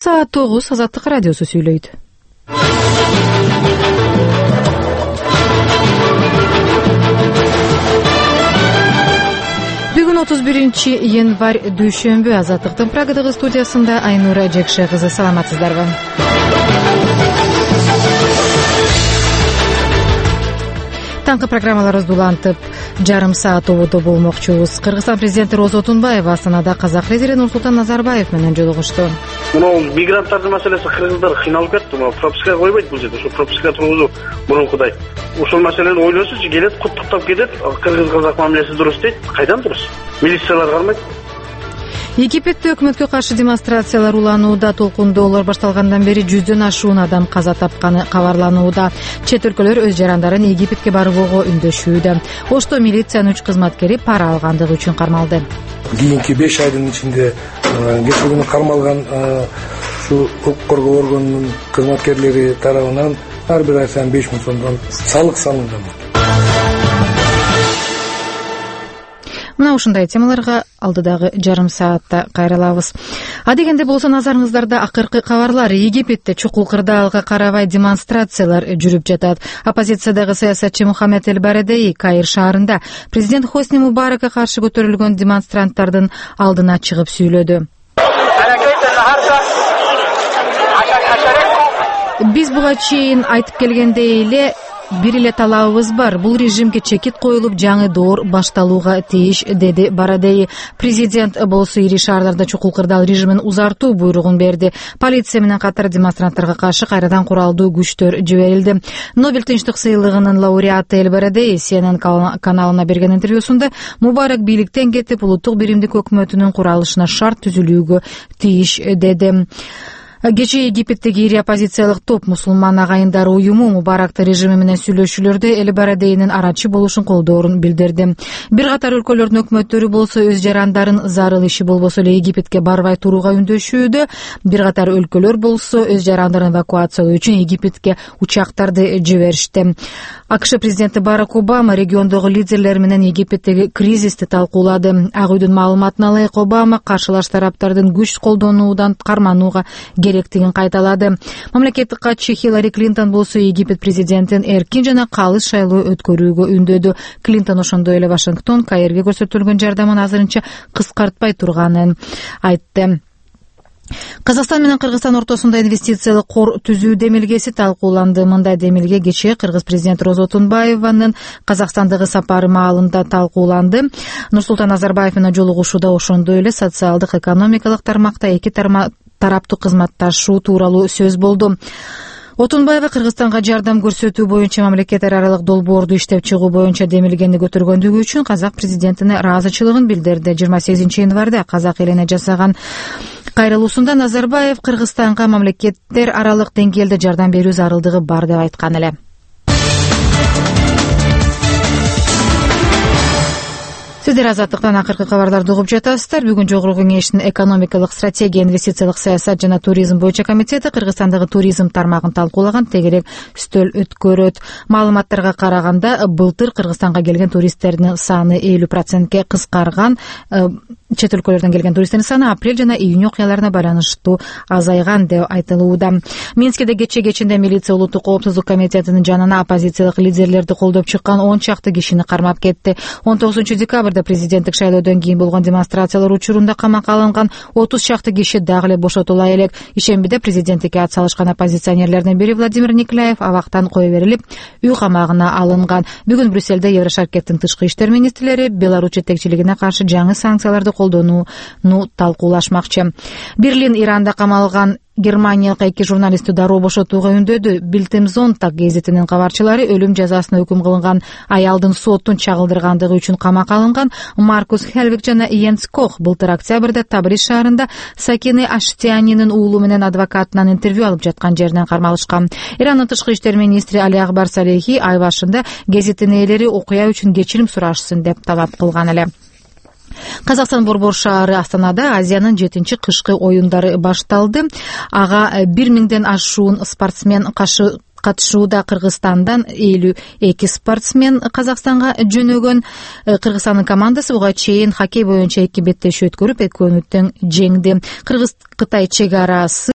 саат 9 Азаттык радиосу сүйлөйт. Бүгүн 31 январь дүйшөмбү. Азаттыктын Прагадагы студиясында Айнура Жекше кызы. Саламатсыздарбы? Таңкы программаларыбызды улантып, жарым саат ободо болмокчубуз. Кыргызстан президенти Роза Отунбаева Астанада казак лидери Нурсултан Назарбаев менен жолугушту. Мигранттардын маселеси кыргыздар кыйналып кетти. Пропискага койбойт бул жерде. Ошо прописка тургузуу мурункудай. Ошол маселени ойлосочу, келет, куттуктап кетет. Кыргыз-казак мамилеси дурус дейт. Кайдан дурус? Милициялар кармайт. Египетте өкмөткө каршы демонстрациялар уланууда. Толкундоолор башталгандан бери 100дөн ашуун адам каза тапканы кабарланууда. Чет өлкөлөр өз жарандарын Египетке барууга үндөшүүдө. Ошто милициянын 3 кызматкери пара алгандыгы үчүн кармалды. Кийинки 5 айдын ичинде кечээ күнү кармалган ушу укук коргоо органынын кызматкерлери тарабынан ар бир ай сайын 5.000 сомдон салык салынды. Мына ушундай темаларга алдыдагы жарым саатта кайрылабыз. Адегенде болсо назарыңыздарда акыркы кабарлар. Египетте чукул кырдаалга карабай демонстрациялар жүрүп жатат. Оппозициядагы саясатчы Мухаммед Эль-Барадеи Каир шаарында президент Хосни Мубаракка каршы көтөрүлгөн демонстранттардын алдына чыгып сүйлөдү. Биз буга чейин айтып келгендей эле бир эле талабыбыз бар. Бул режимге чекит коюлуп, жаңы доор башталууга тийиш, деди Барадеи. Президент болсо ири шаарларда чукул кырдаал режимин узартуу буйругун берди. Полиция менен катар демонстранттарга каршы кайрадан куралдуу күчтөр жиберилди. Нобель тынчтык сыйлыгынын лауреаты Эль-Барадеи CNN каналына берген интервьюсунда Мубарак бийликтен кетип, улуттук биримдик өкмөтүнүн куралышына шарт түзүлүүгө тийиш, деди. Кечээ Египеттеги ири оппозициялык топ мусулман агайындар уюму Мубаракты режими менен сүйлөшүүлөрдө Эль-Барадейнин арачы болушун колдоорун билдирди. Бир катар өлкөлөрдүн өкмөттөрү болсо өз жарандарын зарыл иши болбосо эле Египетке барбай турууга үндөшүүдө. Бир катар өлкөлөр болсо өз жарандарын эвакуациялоо үчүн Египетке учактарды жиберишти. АКШ президенти Барак Обама региондогу лидерлер менен Египеттеги кризисти талкуулады. Ак үйдүн маалыматына ылайык Обама каршылаш тараптардын күч колдонуудан карманууга керектигин кайталады. Мамлекеттик катчы Хиллари Клинтон болсо Египет президентин эркин жана калыс шайлоо өткөрүүгө үндөдү. Клинтон ошондой эле Вашингтон Каирге көрсөтүлгөн жардамын азырынча кыскартпай турганын айтты. Казакстан менен Кыргызстан ортосунда инвестициялык кор түзүү демилгеси талкууланды. Мындай демилге кечээ Кыргыз президенти Роза Отунбаеванын Казакстандагы сапары маалында талкууланды. Нурсултан Назарбаев менен жолугушууда ошондой эле социалдык экономикалык тармакта эки тараптуу кызматташуу тууралуу сөз болду. Отунбаева Кыргызстанга жардам көрсөтүү боюнча мамлекеттер аралык долбоорду иштеп чыгуу боюнча демилгени көтөргөндүгү үчүн казак президентине ыраазычылыгын билдирди. 28 январда казак элине жасаган кайрылуусунда Назарбаев Кыргызстанга мамлекеттер аралык деңгээлде жардам берүү зарылдыгы бар деп айткан эле. Сиздер Азаттыктан акыркы кабарларды угуп жатасыздар. Бүгүн Жогорку Кеңештин экономикалык стратегия, инвестициялык саясат жана туризм боюнча комитети Кыргызстандагы туризм тармагын талкуулаган тегерек стөл өткөрөт. Маалыматтарга караганда, былтыр Кыргызстанга келген туристтердин саны 50%ке кыскарган. Чет өлкөлөрдөн келген туристтердин саны апрель жана июнь окуяларына байланыштуу азайган деп айтылууда. Минскиде кечинде милиция улуттук коопсуздук комитетинин жанына оппозициялык лидерлерди колдоп чыккан 10 чакты кишини кармап кетти. 19 декабрда президенттик шайлоодон кийин болгон демонстрациялар учурунда камакка алынган 30 чакты киши дагы эле бошотула элек. Ишембиде президенттикке ат салышкан оппозиционерлердин бири Владимир Николаев абактан кое берилип, үй камагына алынган. Бүгүн Брюссельде Еврошаркеттин тышкы иштер министрлери Беларусь жетекчилигине каршы жаңы санкцияларды колдонууну талкуулашмакчы. Берлин Иранда камалган Германиялык эки журналистти дароо бошотууга үндөдү. Бильтемзонтаг гезитинин кабарчылары өлүм жазасына өкүм кылынган аялдын соттун чагылдыргандыгы үчүн камакка алынган Маркус Хельвик жана Йенс Кох былтыр октябрда Табриз шаарында Сакине Аштианинин уулу менен адвокатынан интервью алып жаткан жеринен кармалышкан. Ирандын тышкы иштер министри Али Акбар Салехи ай башында гезиттин ээлери окуя үчүн кечирим сурашсын деп талап кылган эле. Казакстан борбор шаары Астанада Азиянын 7-чи кышкы оюндары башталды. Ага 1000ден ашуун спортсмен катышууда. Кыргызстандан 52 спортсмен Казакстанга жөнөгөн. Кыргызстандын командасы буга чейин хоккей боюнча 2 беттешүү өткөрүп, экөөнү тең жеңди. Кыргыз-Кытай чек арасы